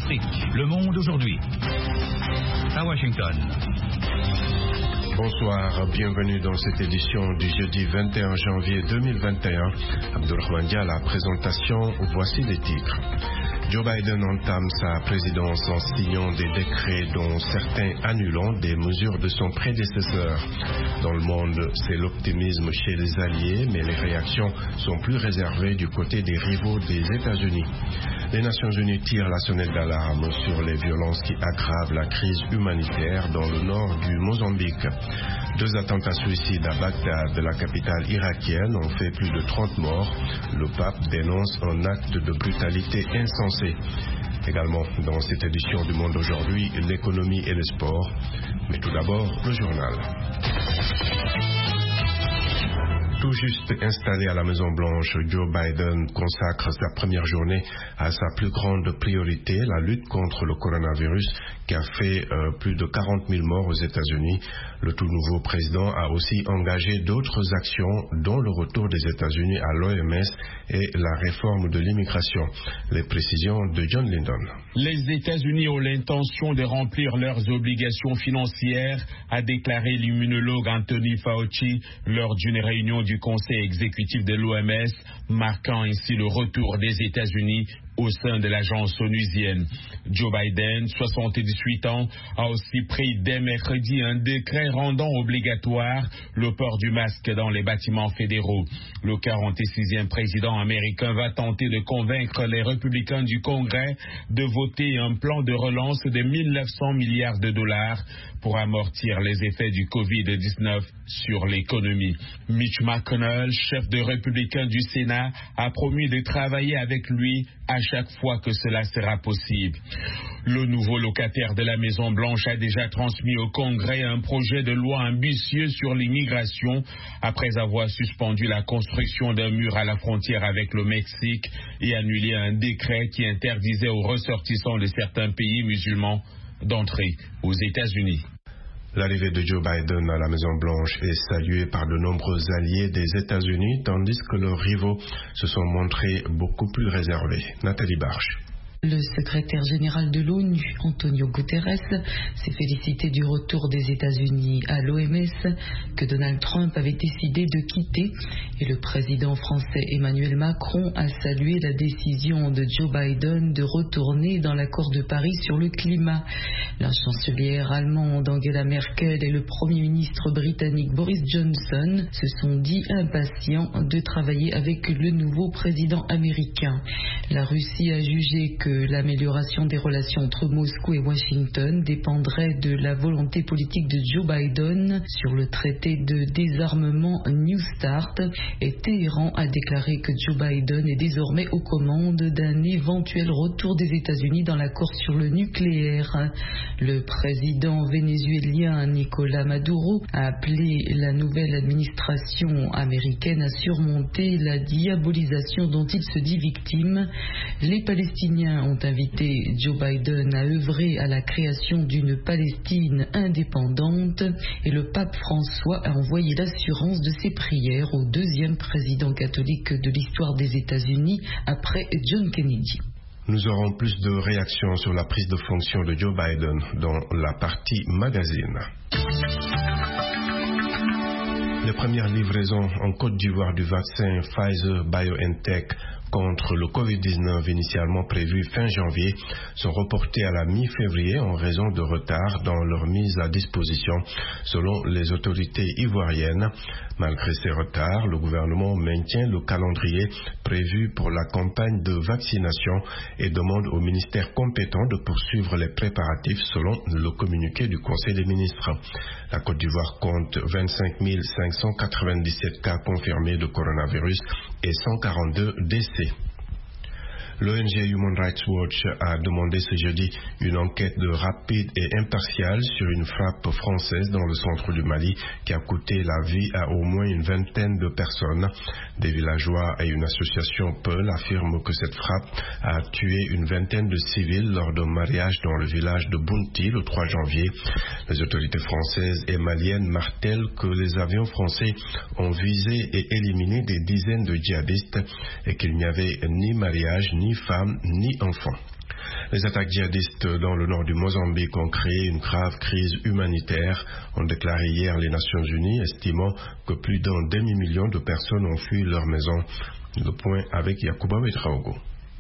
Afrique. Le Monde aujourd'hui. À Washington. Bonsoir, bienvenue dans cette édition du jeudi 21 janvier 2021. Abdourahmane Dia, la présentation, voici les titres. Joe Biden entame sa présidence en signant des décrets dont certains annulant des mesures de son prédécesseur. Dans le monde, c'est l'optimisme chez les alliés, mais les réactions sont plus réservées du côté des rivaux des États-Unis. Les Nations Unies tirent la sonnette d'alarme sur les violences qui aggravent la crise humanitaire dans le nord du Mozambique. 2 attentats suicides à Bagdad, la capitale irakienne, ont fait plus de 30 morts. Le pape dénonce un acte de brutalité insensé. Également, dans cette édition du Monde aujourd'hui, l'économie et le sport. Mais tout d'abord, le journal. Tout juste installé à la Maison-Blanche, Joe Biden consacre sa première journée à sa plus grande priorité, la lutte contre le coronavirus qui a fait plus de 40 000 morts aux États-Unis. Le tout nouveau président a aussi engagé d'autres actions, dont le retour des États-Unis à l'OMS et la réforme de l'immigration. Les précisions de John Lindon. Les États-Unis ont l'intention de remplir leurs obligations financières, a déclaré l'immunologue Anthony Fauci lors d'une réunion du Conseil exécutif de l'OMS, marquant ainsi le retour des États-Unis au sein de l'agence onusienne. Joe Biden, 78 ans, a aussi pris dès mercredi un décret rendant obligatoire le port du masque dans les bâtiments fédéraux. Le 46e président américain va tenter de convaincre les républicains du Congrès de voter un plan de relance de 1 900 milliards de dollars pour amortir les effets du Covid-19 sur l'économie. Mitch McConnell, chef de républicain du Sénat, a promis de travailler avec lui à chaque fois que cela sera possible. Le nouveau locataire de la Maison-Blanche a déjà transmis au Congrès un projet de loi ambitieux sur l'immigration après avoir suspendu la construction d'un mur à la frontière avec le Mexique et annulé un décret qui interdisait aux ressortissants de certains pays musulmans d'entrer aux États-Unis. L'arrivée de Joe Biden à la Maison-Blanche est saluée par de nombreux alliés des États-Unis, tandis que leurs rivaux se sont montrés beaucoup plus réservés. Nathalie Barche. Le secrétaire général de l'ONU, Antonio Guterres, s'est félicité du retour des États-Unis à l'OMS que Donald Trump avait décidé de quitter, et le président français Emmanuel Macron a salué la décision de Joe Biden de retourner dans l'accord de Paris sur le climat. La chancelière allemande Angela Merkel et le premier ministre britannique Boris Johnson se sont dit impatients de travailler avec le nouveau président américain. La Russie a jugé que l'amélioration des relations entre Moscou et Washington dépendrait de la volonté politique de Joe Biden sur le traité de désarmement New Start, et Téhéran a déclaré que Joe Biden est désormais aux commandes d'un éventuel retour des États-Unis dans l'accord sur le nucléaire. Le président vénézuélien Nicolás Maduro a appelé la nouvelle administration américaine à surmonter la diabolisation dont il se dit victime. Les Palestiniens ont invité Joe Biden à œuvrer à la création d'une Palestine indépendante, et le pape François a envoyé l'assurance de ses prières au 2e président catholique de l'histoire des États-Unis après John Kennedy. Nous aurons plus de réactions sur la prise de fonction de Joe Biden dans la partie magazine. Les premières livraisons en Côte d'Ivoire du vaccin Pfizer-BioNTech contre le Covid-19 initialement prévues fin janvier sont reportées à la mi-février en raison de retard dans leur mise à disposition selon les autorités ivoiriennes. Malgré ces retards, le gouvernement maintient le calendrier prévu pour la campagne de vaccination et demande au ministère compétent de poursuivre les préparatifs selon le communiqué du Conseil des ministres. La Côte d'Ivoire compte 25 597 cas confirmés de coronavirus et 142 décès. L'ONG Human Rights Watch a demandé ce jeudi une enquête rapide et impartiale sur une frappe française dans le centre du Mali qui a coûté la vie à au moins une vingtaine de personnes. Des villageois et une association Peul affirment que cette frappe a tué une vingtaine de civils lors d'un mariage dans le village de Bounti le 3 janvier. Les autorités françaises et maliennes martèlent que les avions français ont visé et éliminé des dizaines de djihadistes et qu'il n'y avait ni mariage, ni femmes, ni enfants. Les attaques djihadistes dans le nord du Mozambique ont créé une grave crise humanitaire, ont déclaré hier les Nations Unies, estimant que plus d'un demi-million de personnes ont fui leur maison. Le point avec Yacouba Ouedraogo.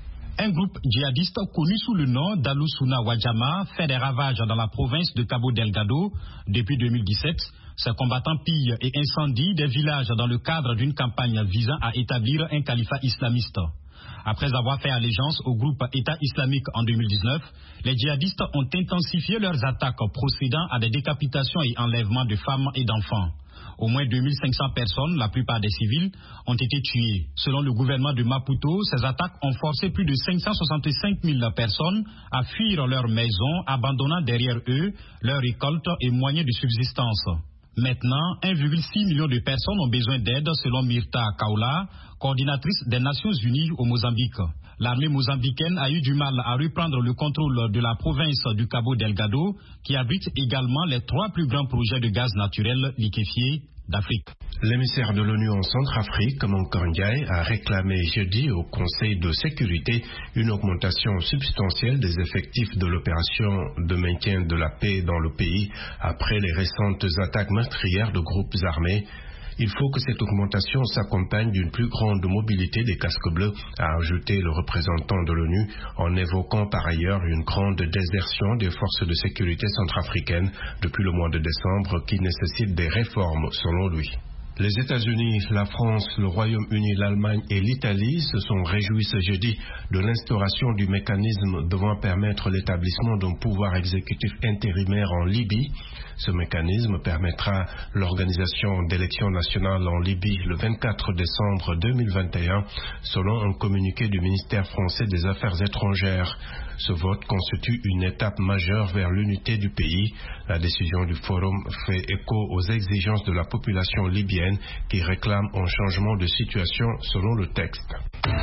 Un groupe djihadiste connu sous le nom d'Al-Sunna wal Jamaa fait des ravages dans la province de Cabo Delgado. Depuis 2017, ces combattants pillent et incendient des villages dans le cadre d'une campagne visant à établir un califat islamiste. Après avoir fait allégeance au groupe État islamique en 2019, les djihadistes ont intensifié leurs attaques procédant à des décapitations et enlèvements de femmes et d'enfants. Au moins 2500 personnes, la plupart des civils, ont été tuées. Selon le gouvernement de Maputo, ces attaques ont forcé plus de 565 000 personnes à fuir leurs maisons, abandonnant derrière eux leurs récoltes et moyens de subsistance. Maintenant, 1,6 million de personnes ont besoin d'aide selon Myrta Kaula, coordinatrice des Nations Unies au Mozambique. L'armée mozambicaine a eu du mal à reprendre le contrôle de la province du Cabo Delgado, qui abrite également les 3 plus grands projets de gaz naturel liquéfié d'Afrique. L'émissaire de l'ONU en Centrafrique, Mankor Ndiaye, a réclamé jeudi au Conseil de sécurité une augmentation substantielle des effectifs de l'opération de maintien de la paix dans le pays après les récentes attaques meurtrières de groupes armés. Il faut que cette augmentation s'accompagne d'une plus grande mobilité des casques bleus, a ajouté le représentant de l'ONU, en évoquant par ailleurs une grande désertion des forces de sécurité centrafricaines depuis le mois de décembre qui nécessite des réformes selon lui. Les États-Unis, la France, le Royaume-Uni, l'Allemagne et l'Italie se sont réjouis ce jeudi de l'instauration du mécanisme devant permettre l'établissement d'un pouvoir exécutif intérimaire en Libye. Ce mécanisme permettra l'organisation d'élections nationales en Libye le 24 décembre 2021, selon un communiqué du ministère français des Affaires étrangères. Ce vote constitue une étape majeure vers l'unité du pays. La décision du Forum fait écho aux exigences de la population libyenne qui réclame un changement de situation selon le texte.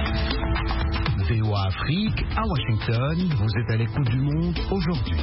VOA Afrique, à Washington, vous êtes à l'écoute du monde aujourd'hui.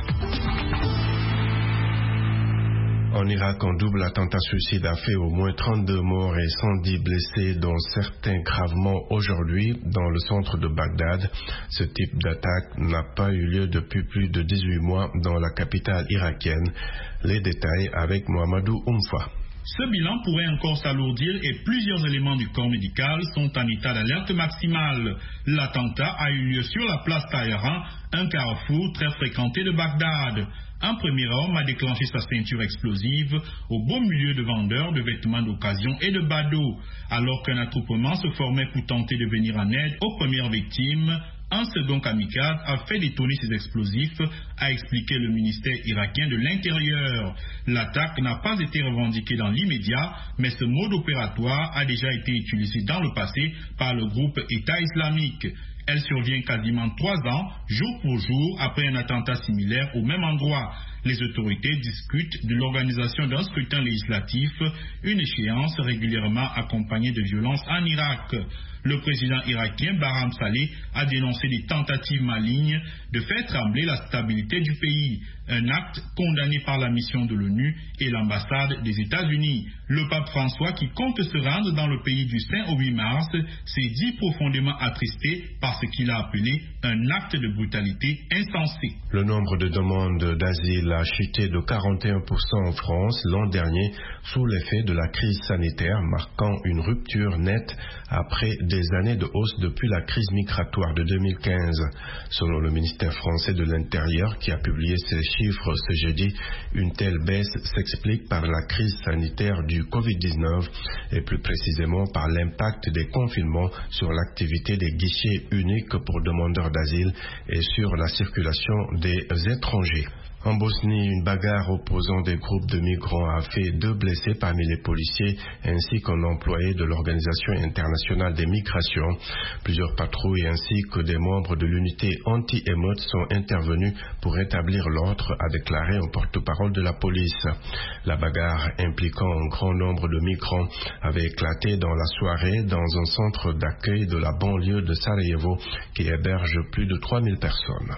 En Irak, un double attentat suicide a fait au moins 32 morts et 110 blessés, dont certains gravement aujourd'hui dans le centre de Bagdad. Ce type d'attaque n'a pas eu lieu depuis plus de 18 mois dans la capitale irakienne. Les détails avec Mohamedou Oumfa. Ce bilan pourrait encore s'alourdir et plusieurs éléments du corps médical sont en état d'alerte maximale. L'attentat a eu lieu sur la place Tahran, un carrefour très fréquenté de Bagdad. Un premier homme a déclenché sa ceinture explosive au beau milieu de vendeurs de vêtements d'occasion et de badauds. Alors qu'un attroupement se formait pour tenter de venir en aide aux premières victimes, un second kamikaze a fait détonner ses explosifs, a expliqué le ministère irakien de l'Intérieur. L'attaque n'a pas été revendiquée dans l'immédiat, mais ce mode opératoire a déjà été utilisé dans le passé par le groupe État islamique. Elle survient quasiment 3 ans, jour pour jour, après un attentat similaire au même endroit. Les autorités discutent de l'organisation d'un scrutin législatif, une échéance régulièrement accompagnée de violences en Irak. Le président irakien Barham Saleh a dénoncé des tentatives malignes de faire trembler la stabilité du pays, un acte condamné par la mission de l'ONU et l'ambassade des États-Unis. Le pape François, qui compte se rendre dans le pays du 5 au 8 mars, s'est dit profondément attristé par ce qu'il a appelé un acte de brutalité insensé. Le nombre de demandes d'asile a chuté de 41% en France l'an dernier sous l'effet de la crise sanitaire, marquant une rupture nette après des années de hausse depuis la crise migratoire de 2015. Selon le ministère français de l'Intérieur qui a publié ces chiffres ce jeudi, une telle baisse s'explique par la crise sanitaire du Covid-19 et plus précisément par l'impact des confinements sur l'activité des guichets uniques pour demandeurs d'asile et sur la circulation des étrangers. En Bosnie, une bagarre opposant des groupes de migrants a fait 2 blessés parmi les policiers ainsi qu'un employé de l'Organisation internationale des migrations. Plusieurs patrouilles ainsi que des membres de l'unité anti-émeute sont intervenus pour rétablir l'ordre, a déclaré un porte-parole de la police. La bagarre impliquant un grand nombre de migrants avait éclaté dans la soirée dans un centre d'accueil de la banlieue de Sarajevo qui héberge plus de 3000 personnes.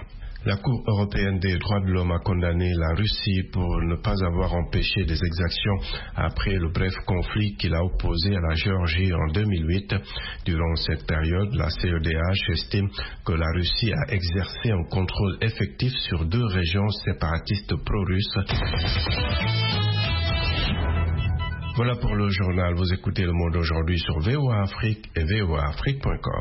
La Cour européenne des droits de l'homme a condamné la Russie pour ne pas avoir empêché des exactions après le bref conflit qu'il a opposé à la Géorgie en 2008. Durant cette période, la CEDH estime que la Russie a exercé un contrôle effectif sur 2 régions séparatistes pro-russes. Voilà pour le journal. Vous écoutez Le Monde aujourd'hui sur VOA Afrique et voaafrique.com.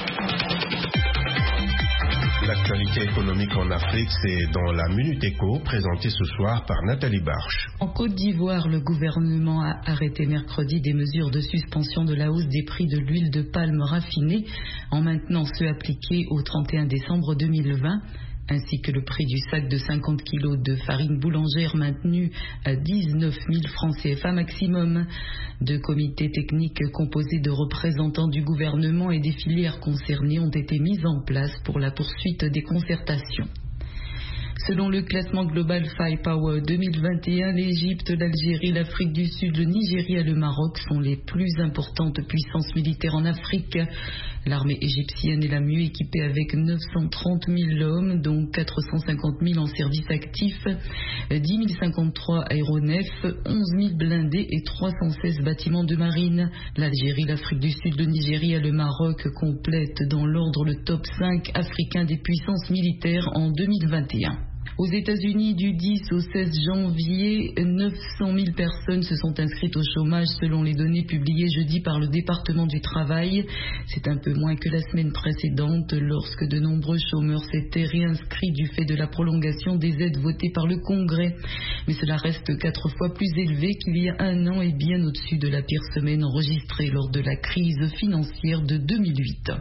L'actualité économique en Afrique, c'est dans la Minute Éco, présentée ce soir par Nathalie Barche. En Côte d'Ivoire, le gouvernement a arrêté mercredi des mesures de suspension de la hausse des prix de l'huile de palme raffinée, en maintenant ceux appliqués au 31 décembre 2020. Ainsi que le prix du sac de 50 kg de farine boulangère maintenu à 19 000 francs CFA maximum. 2 comités techniques composés de représentants du gouvernement et des filières concernées ont été mis en place pour la poursuite des concertations. Selon le classement global Firepower 2021, l'Égypte, l'Algérie, l'Afrique du Sud, le Nigeria et le Maroc sont les plus importantes puissances militaires en Afrique. L'armée égyptienne est la mieux équipée avec 930 000 hommes, dont 450 000 en service actif, 10 053 aéronefs, 11 000 blindés et 316 bâtiments de marine. L'Algérie, l'Afrique du Sud, le Nigeria et le Maroc complètent dans l'ordre le top 5 africain des puissances militaires en 2021. Aux États-Unis, du 10 au 16 janvier, 900 000 personnes se sont inscrites au chômage selon les données publiées jeudi par le département du travail. C'est un peu moins que la semaine précédente lorsque de nombreux chômeurs s'étaient réinscrits du fait de la prolongation des aides votées par le Congrès. Mais cela reste 4 fois plus élevé qu'il y a un an et bien au-dessus de la pire semaine enregistrée lors de la crise financière de 2008.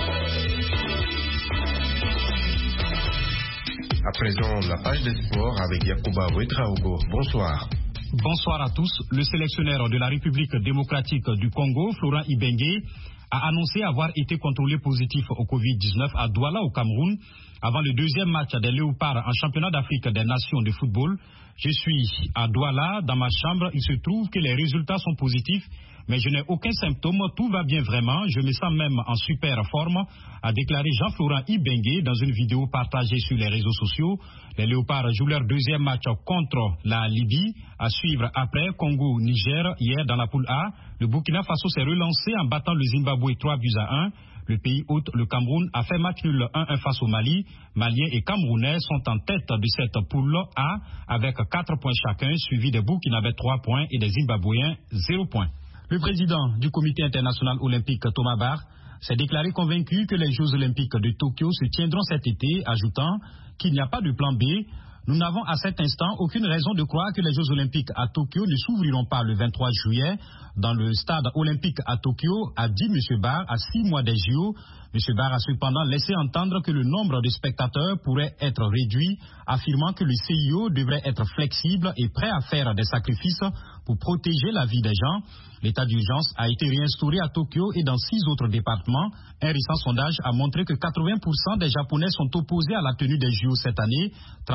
À présent, la page des sports avec Yacouba Ouedraogo. Bonsoir. Bonsoir à tous. Le sélectionneur de la République démocratique du Congo, Florent Ibenge, a annoncé avoir été contrôlé positif au Covid-19 à Douala au Cameroun avant le 2e match des Léopards en championnat d'Afrique des nations de football. Je suis à Douala, dans ma chambre. Il se trouve que les résultats sont positifs, mais je n'ai aucun symptôme. Tout va bien vraiment. Je me sens même en super forme, a déclaré Jean-Florent Ibenge dans une vidéo partagée sur les réseaux sociaux. Les Léopards jouent leur 2e match contre la Libye, à suivre après Congo-Niger hier dans la poule A. Le Burkina Faso s'est relancé en battant le Zimbabwe 3-1. Le pays hôte, le Cameroun, a fait match nul 1-1 face au Mali. Maliens et Camerounais sont en tête de cette poule A avec 4 points chacun, suivi des Burkinabés 3 points et des Zimbabwéens 0 points. Le président du comité international olympique, Thomas Bach, s'est déclaré convaincu que les Jeux olympiques de Tokyo se tiendront cet été, ajoutant qu'il n'y a pas de plan B. Nous n'avons à cet instant aucune raison de croire que les Jeux olympiques à Tokyo ne s'ouvriront pas le 23 juillet dans le stade olympique à Tokyo, a dit M. Barr à 6 mois des JO. M. Barr a cependant laissé entendre que le nombre de spectateurs pourrait être réduit, affirmant que le CIO devrait être flexible et prêt à faire des sacrifices pour protéger la vie des gens. L'état d'urgence a été réinstauré à Tokyo et dans 6 autres départements. Un récent sondage a montré que 80% des Japonais sont opposés à la tenue des JO cette année,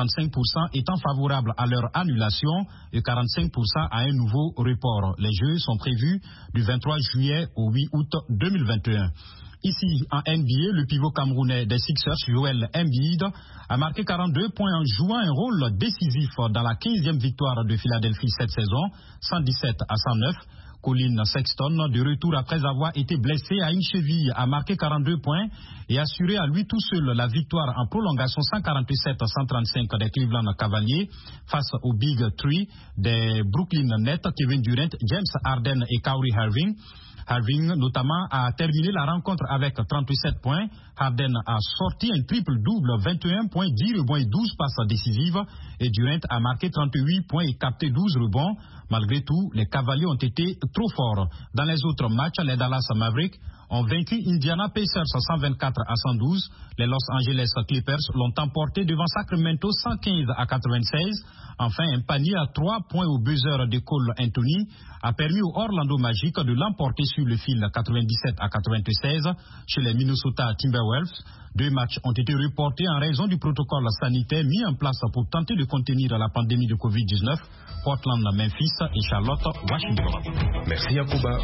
35% étant favorables à leur annulation et 45% à un nouveau report. Les Jeux sont prévus du 23 juillet au 8 août 2021. Ici, en NBA, le pivot camerounais des Sixers, Joel Embiid, a marqué 42 points en jouant un rôle décisif dans la 15e victoire de Philadelphie cette saison, 117-109. Colin Sexton, de retour après avoir été blessé à une cheville, a marqué 42 points et assuré à lui tout seul la victoire en prolongation 147-135 des Cleveland Cavaliers face au Big Three des Brooklyn Nets, Kevin Durant, James Harden et Kyrie Irving. Irving, notamment, a terminé la rencontre avec 37 points. Harden a sorti un triple-double, 21 points, 10 rebonds et 12 passes décisives. Et Durant a marqué 38 points et capté 12 rebonds. Malgré tout, les Cavaliers ont été trop forts. Dans les autres matchs, les Dallas Mavericks ont vaincu Indiana Pacers 124-112. Les Los Angeles Clippers l'ont emporté devant Sacramento 115-96. Enfin, un panier à 3 points au buzzer de Cole Anthony a permis au Orlando Magic de l'emporter sur le fil 97-96 chez les Minnesota Timberwolves. 2 matchs ont été reportés en raison du protocole sanitaire mis en place pour tenter de contenir la pandémie de Covid-19. Portland, Memphis et Charlotte, Washington. Merci Yacouba.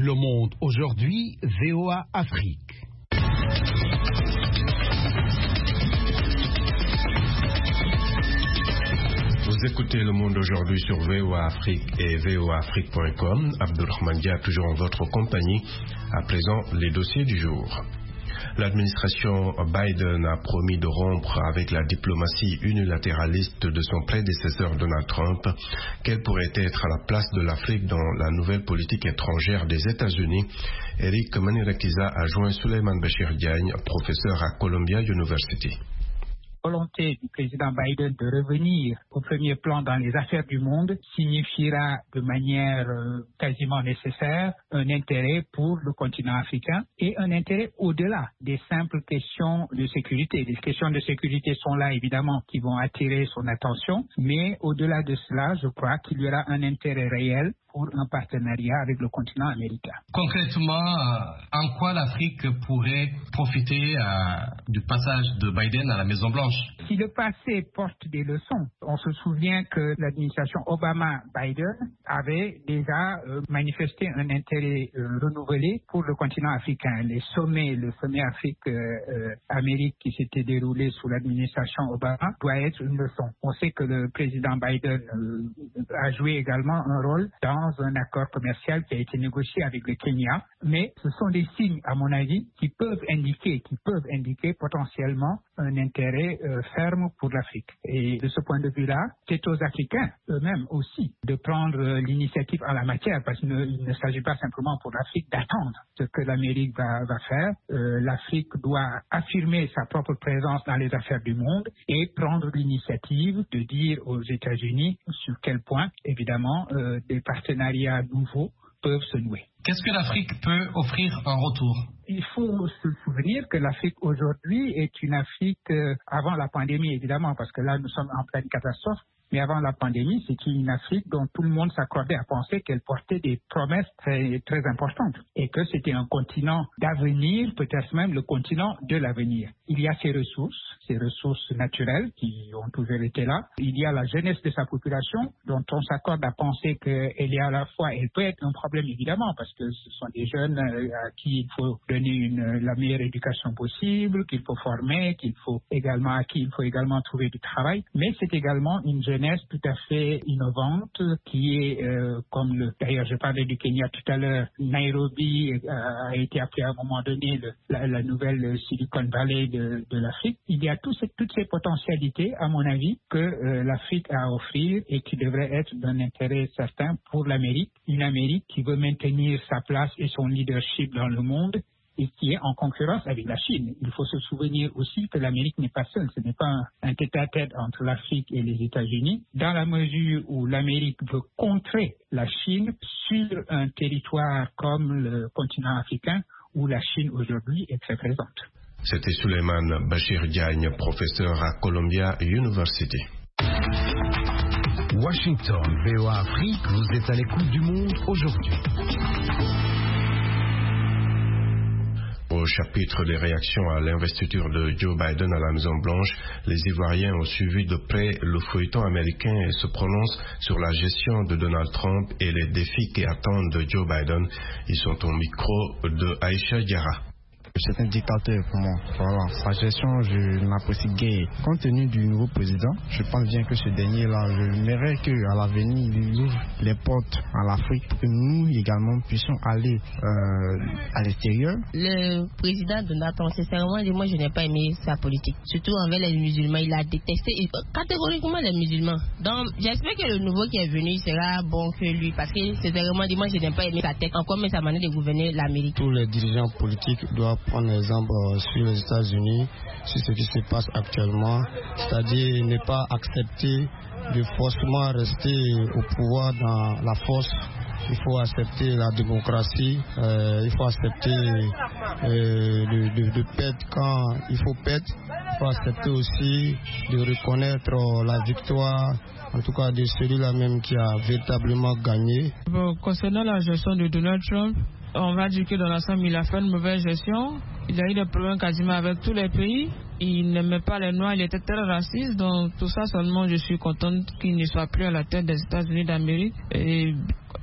Le Monde aujourd'hui, VOA Afrique. Vous écoutez Le Monde aujourd'hui sur VOA Afrique et voaafrique.com. Abdulrahman Dia, toujours en votre compagnie. À présent, les dossiers du jour. L'administration Biden a promis de rompre avec la diplomatie unilatéraliste de son prédécesseur Donald Trump. Quelle pourrait être la place de l'Afrique dans la nouvelle politique étrangère des États-Unis? Eric Manirakiza a joint Suleiman Bachir Diagne, professeur à Columbia University. Volonté du président Biden de revenir au premier plan dans les affaires du monde signifiera de manière quasiment nécessaire un intérêt pour le continent africain et un intérêt au-delà des simples questions de sécurité. Les questions de sécurité sont là évidemment qui vont attirer son attention, mais au-delà de cela, je crois qu'il y aura un intérêt réel pour un partenariat avec le continent américain. Concrètement, en quoi l'Afrique pourrait profiter du passage de Biden à la Maison-Blanche? Si le passé porte des leçons, on se souvient que l'administration Obama-Biden avait déjà manifesté un intérêt renouvelé pour le continent africain. Le sommet Afrique-Amérique qui s'était déroulé sous l'administration Obama doit être une leçon. On sait que le président Biden a joué également un rôle dans un accord commercial qui a été négocié avec le Kenya, mais ce sont des signes, à mon avis, qui peuvent indiquer potentiellement un intérêt ferme pour l'Afrique. Et de ce point de vue-là, c'est aux Africains eux-mêmes aussi de prendre l'initiative en la matière, parce qu'il ne s'agit pas simplement pour l'Afrique d'attendre ce que l'Amérique va faire. L'Afrique doit affirmer sa propre présence dans les affaires du monde et prendre l'initiative de dire aux États-Unis sur quel point, évidemment, des partenariats nouveaux peuvent se nouer. Qu'est-ce que l'Afrique peut offrir en retour? Il faut se souvenir que l'Afrique aujourd'hui est une Afrique avant la pandémie, évidemment, parce que là, nous sommes en pleine catastrophe. Mais avant la pandémie, c'est une Afrique dont tout le monde s'accordait à penser qu'elle portait des promesses très, très importantes et que c'était un continent d'avenir, peut-être même le continent de l'avenir. Il y a ses ressources naturelles qui ont toujours été là. Il y a la jeunesse de sa population dont on s'accorde à penser qu'elle est à la fois, elle peut être un problème évidemment parce que ce sont des jeunes à qui il faut donner la meilleure éducation possible, qu'il faut former, à qui il faut également trouver du travail. Mais c'est également une jeunesse tout à fait innovante qui est, d'ailleurs je parlais du Kenya tout à l'heure, Nairobi a été appelé à un moment donné la nouvelle Silicon Valley de l'Afrique. Il y a toutes ces potentialités, à mon avis, que l'Afrique a à offrir et qui devraient être d'un intérêt certain pour l'Amérique. Une Amérique qui veut maintenir sa place et son leadership dans le monde et qui est en concurrence avec la Chine. Il faut se souvenir aussi que l'Amérique n'est pas seule. Ce n'est pas un tête-à-tête entre l'Afrique et les États-Unis. Dans la mesure où l'Amérique veut contrer la Chine sur un territoire comme le continent africain, où la Chine aujourd'hui est très présente. C'était Suleiman Bachir Diagne, professeur à Columbia University. Washington, VOA Afrique, vous êtes à l'écoute du monde aujourd'hui. Au chapitre des réactions à l'investiture de Joe Biden à la Maison-Blanche, les Ivoiriens ont suivi de près le feuilleton américain et se prononcent sur la gestion de Donald Trump et les défis qui attendent Joe Biden. Ils sont au micro de Aïcha Diarra. C'est un dictateur pour moi. Voilà. Sa gestion, je n'apprécie guère. Compte tenu du nouveau président, je pense bien que ce dernier-là, je m'aimerais qu'à l'avenir, il ouvre les portes à l'Afrique pour que nous également puissions aller à l'extérieur. Le président Donald Trump, sincèrement, moi je n'ai pas aimé sa politique. Surtout envers les musulmans, il a détesté catégoriquement les musulmans. Donc j'espère que le nouveau qui est venu sera bon que lui, parce que sincèrement, moi je n'ai pas aimé sa tête, encore même sa manière de gouverner l'Amérique. Tous les dirigeants politiques doivent prendre exemple sur les États-Unis, sur ce qui se passe actuellement, c'est-à-dire ne pas accepter de forcément rester au pouvoir dans la force. Il faut accepter la démocratie, il faut accepter de perdre quand il faut perdre, il faut accepter aussi de reconnaître la victoire, en tout cas de celui-là même qui a véritablement gagné. Concernant la gestion de Donald Trump, on va dire que dans l'ensemble, il a fait une mauvaise gestion. Il a eu des problèmes quasiment avec tous les pays. Il n'aimait pas les Noirs, il était très raciste. Donc tout ça seulement, je suis contente qu'il ne soit plus à la tête des États-Unis d'Amérique. Et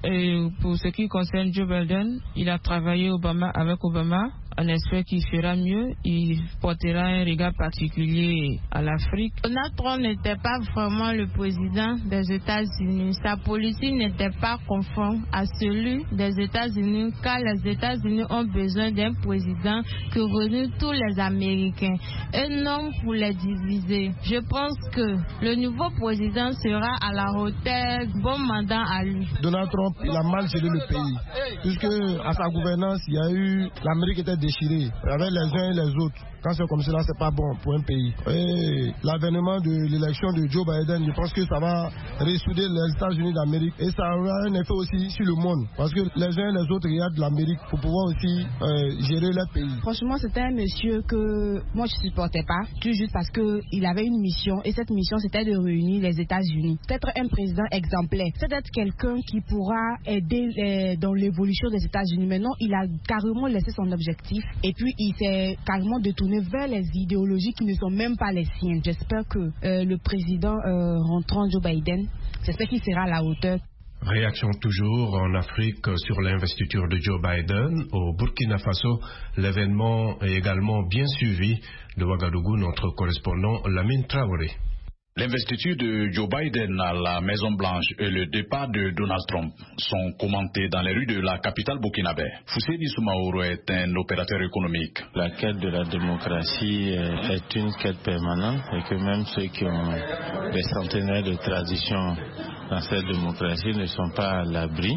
Et pour ce qui concerne Joe Biden, il a travaillé avec Obama. On espère qu'il fera mieux. Il portera un regard particulier à l'Afrique. Donald Trump n'était pas vraiment le président des États-Unis. Sa politique n'était pas conforme à celui des États-Unis, car les États-Unis ont besoin d'un président qui réunit tous les Américains, un homme pour les diviser. Je pense que le nouveau président sera à la hauteur. Bon mandat à lui. Donald Trump, il a mal géré le pays, puisque à sa gouvernance, il y a eu l'Amérique était déchirée avec les uns et les autres. Quand c'est comme cela, c'est pas bon pour un pays. Et l'avènement de l'élection de Joe Biden, je pense que ça va ressouder les États-Unis d'Amérique et ça aura un effet aussi sur le monde, parce que les uns et les autres regardent l'Amérique pour pouvoir aussi gérer leur pays. Franchement, c'était un monsieur que moi je supportais pas, tout juste parce que il avait une mission et cette mission c'était de réunir les États-Unis. Peut-être un président exemplaire, c'est d'être quelqu'un qui pourra aider dans l'évolution des États-Unis. Maintenant, il a carrément laissé son objectif et puis il s'est carrément détourné vers les idéologies qui ne sont même pas les siennes. J'espère que le président rentrant Joe Biden, j'espère qu'il sera à la hauteur. Réaction toujours en Afrique sur l'investiture de Joe Biden. Au Burkina Faso, l'événement est également bien suivi. De Ouagadougou, notre correspondant Lamine Traoré. L'investiture de Joe Biden à la Maison-Blanche et le départ de Donald Trump sont commentés dans les rues de la capitale burkinabé. Fousséni Soumaoro est un opérateur économique. La quête de la démocratie est une quête permanente et que même ceux qui ont des centenaires de tradition dans cette démocratie ne sont pas à l'abri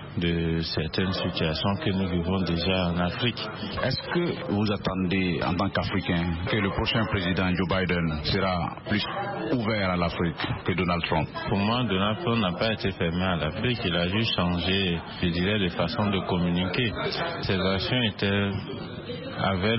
de certaines situations que nous vivons déjà en Afrique. Est-ce que vous attendez en tant qu'Africain que le prochain président Joe Biden sera plus ouvert à l'Afrique que Donald Trump? Pour moi, Donald Trump n'a pas été fermé à l'Afrique, il a juste changé, je dirais, de façon de communiquer. Ses actions avaient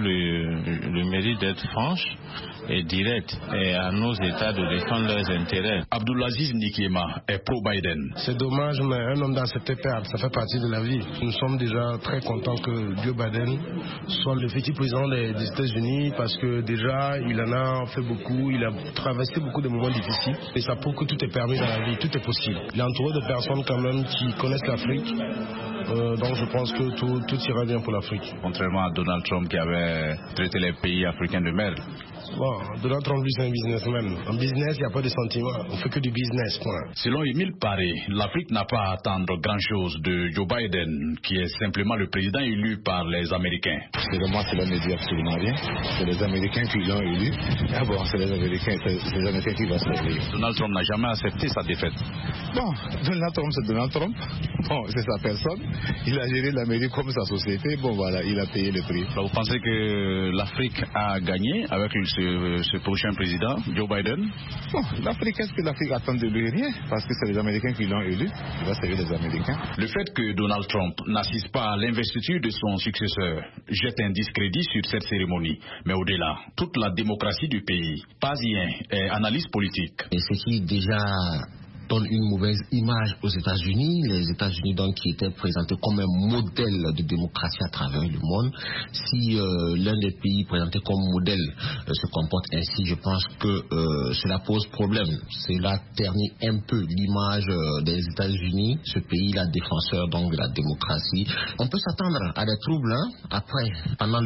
le mérite d'être franches et direct et à nos États de défendre leurs intérêts. Abdulaziz Nikiema est pro-Biden. C'est dommage, mais un homme doit accepter perdre, ça fait partie de la vie. Nous sommes déjà très contents que Joe Biden soit le futur président des États-Unis parce que déjà, il en a fait beaucoup, il a traversé beaucoup de moments difficiles et ça prouve que tout est permis dans la vie, tout est possible. Il est entouré de personnes quand même qui connaissent l'Afrique, donc je pense que tout ira bien pour l'Afrique. Contrairement à Donald Trump qui avait traité les pays africains de merde. Bon, Donald Trump, lui, c'est un businessman. En business, il n'y a pas de sentiments. On fait que du business, point. Selon Émile Paré, l'Afrique n'a pas à attendre grand-chose de Joe Biden, qui est simplement le président élu par les Américains. Moi, cela ne dit absolument rien. C'est les Américains qui l'ont élu. Ah bon, c'est les Américains qui vont se réveiller. Donald Trump n'a jamais accepté sa défaite. Bon, Donald Trump, c'est Donald Trump. Bon, c'est sa personne. Il a géré l'Amérique comme sa société. Bon, voilà, il a payé le prix. Alors, vous pensez que l'Afrique a gagné avec ce prochain président, Joe Biden? Bon, est-ce que l'Afrique attend de lui? Rien, parce que c'est les Américains qui l'ont élu. Il va servir les Américains. Le fait que Donald Trump n'assiste pas à l'investiture de son successeur jette un discrédit sur cette cérémonie. Mais au-delà, toute la démocratie du pays, Pazien et analyse politique. Et ce qui déjà donne une mauvaise image aux États-Unis. Les États-Unis donc qui étaient présentés comme un modèle de démocratie à travers le monde. Si l'un des pays présenté comme modèle se comporte ainsi, je pense que cela pose problème. Cela ternit un peu l'image des États-Unis, ce pays-là défenseur donc de la démocratie. On peut s'attendre à des troubles après, pendant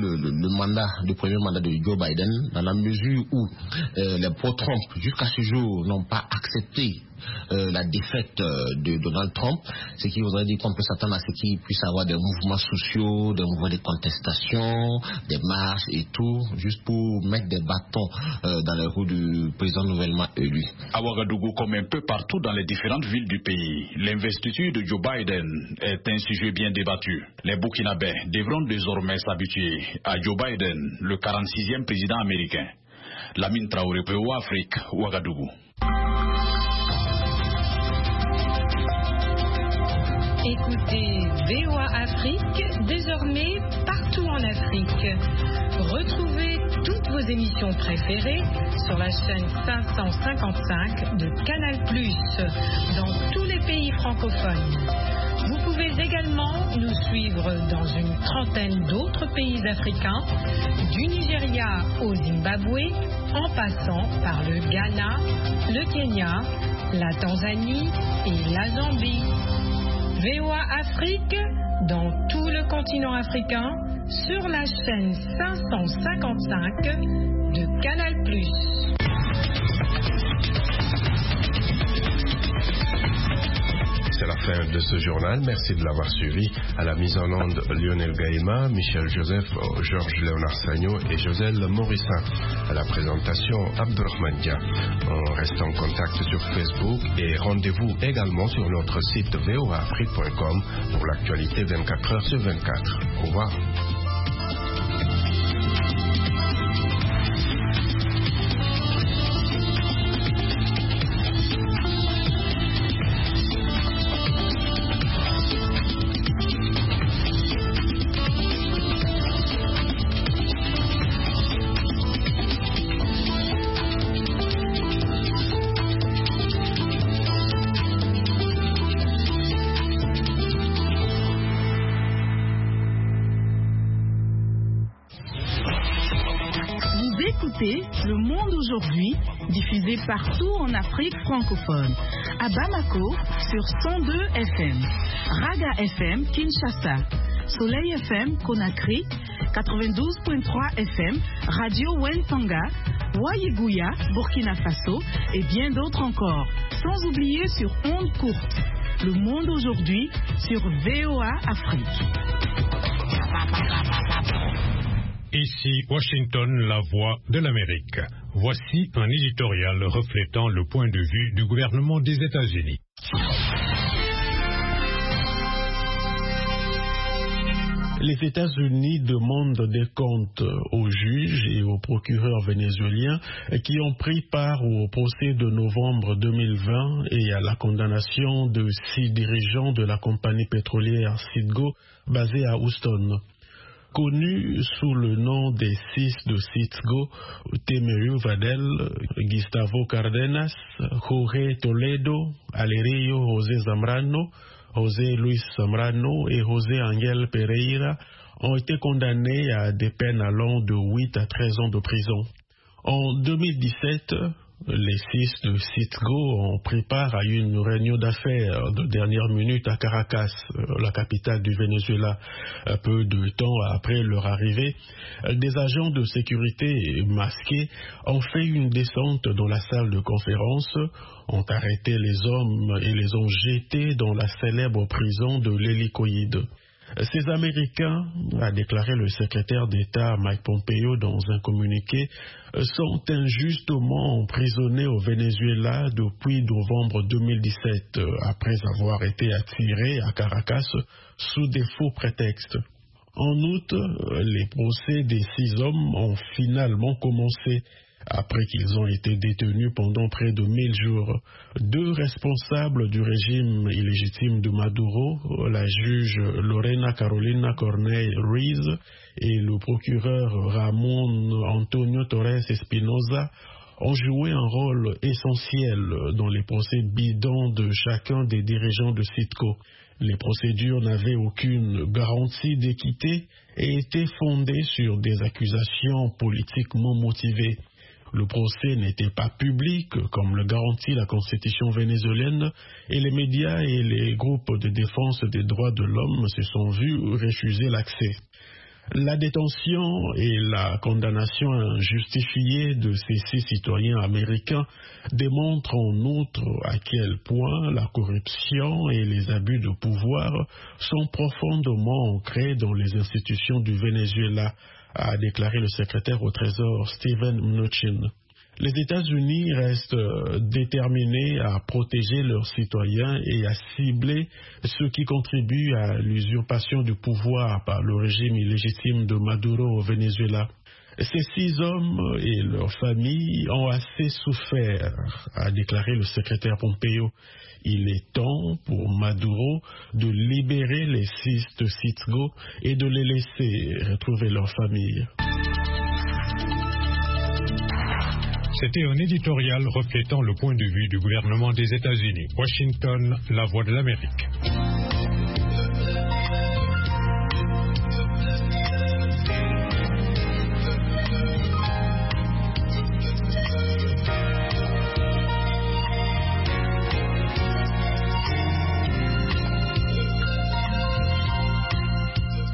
le premier mandat de Joe Biden, dans la mesure où les pro-Trump jusqu'à ce jour n'ont pas accepté la défaite de Donald Trump, ce qui voudrait dire qu'on peut s'attendre à ce qu'il puisse avoir des mouvements sociaux, des mouvements de contestation, des marches et tout, juste pour mettre des bâtons dans les roues du président nouvellement élu. À Ouagadougou, comme un peu partout dans les différentes villes du pays, l'investiture de Joe Biden est un sujet bien débattu. Les Burkinabés devront désormais s'habituer à Joe Biden, le 46e président américain. Lamine Traoré, VOA Afrique, Ouagadougou. Écoutez VOA Afrique, désormais partout en Afrique. Retrouvez toutes vos émissions préférées sur la chaîne 555 de Canal+, dans tous les pays francophones. Vous pouvez également nous suivre dans une trentaine d'autres pays africains, du Nigeria au Zimbabwe, en passant par le Ghana, le Kenya, la Tanzanie et la Zambie. VOA Afrique dans tout le continent africain sur la chaîne 555 de Canal+. C'est la fin de ce journal. Merci de l'avoir suivi. À la mise en onde, Lionel Gaïma, Michel Joseph, Georges Léonard Sagno et Joselle Morissin. À la présentation, Abdurrahman Dia. On reste en contact sur Facebook et rendez-vous également sur notre site voaafrique.com pour l'actualité 24 heures sur 24. Au revoir. Le Monde aujourd'hui, diffusé partout en Afrique francophone. À Bamako, sur 102 FM. Raga FM, Kinshasa. Soleil FM, Conakry. 92.3 FM. Radio Wentanga. Wayigouya, Burkina Faso. Et bien d'autres encore. Sans oublier sur ondes courtes. Le Monde aujourd'hui, sur VOA Afrique. Ici Washington, la voix de l'Amérique. Voici un éditorial reflétant le point de vue du gouvernement des États-Unis. Les États-Unis demandent des comptes aux juges et aux procureurs vénézuéliens qui ont pris part au procès de novembre 2020 et à la condamnation de 6 dirigeants de la compagnie pétrolière Citgo basée à Houston. Connus sous le nom des 6 de Citgo, Temerio Vadel, Gustavo Cardenas, Jorge Toledo, Alerio José Zambrano, José Luis Zambrano et José Ángel Pereira ont été condamnés à des peines allant de 8 à 13 ans de prison. En 2017, les 6 de Citgo ont pris part à une réunion d'affaires de dernière minute à Caracas, la capitale du Venezuela. Peu de temps après leur arrivée, des agents de sécurité masqués ont fait une descente dans la salle de conférence, ont arrêté les hommes et les ont jetés dans la célèbre prison de l'Hélicoïde. Ces Américains, a déclaré le secrétaire d'État Mike Pompeo dans un communiqué, sont injustement emprisonnés au Venezuela depuis novembre 2017, après avoir été attirés à Caracas sous des faux prétextes. En août, les procès des 6 hommes ont finalement commencé, après qu'ils ont été détenus pendant près de 1000 jours. 2 responsables du régime illégitime de Maduro, la juge Lorena Carolina Cornell Ruiz et le procureur Ramón Antonio Torres Espinosa, ont joué un rôle essentiel dans les procès bidons de chacun des dirigeants de Citgo. Les procédures n'avaient aucune garantie d'équité et étaient fondées sur des accusations politiquement motivées. Le procès n'était pas public, comme le garantit la constitution vénézuélienne, et les médias et les groupes de défense des droits de l'homme se sont vus refuser l'accès. La détention et la condamnation injustifiée de ces 6 citoyens américains démontrent en outre à quel point la corruption et les abus de pouvoir sont profondément ancrés dans les institutions du Venezuela, a déclaré le secrétaire au Trésor Steven Mnuchin. Les États-Unis restent déterminés à protéger leurs citoyens et à cibler ceux qui contribuent à l'usurpation du pouvoir par le régime illégitime de Maduro au Venezuela. Ces 6 hommes et leurs familles ont assez souffert, a déclaré le secrétaire Pompeo. Il est temps pour Maduro de libérer les 6 de Citgo et de les laisser retrouver leur famille. C'était un éditorial reflétant le point de vue du gouvernement des États-Unis. Washington, la voix de l'Amérique.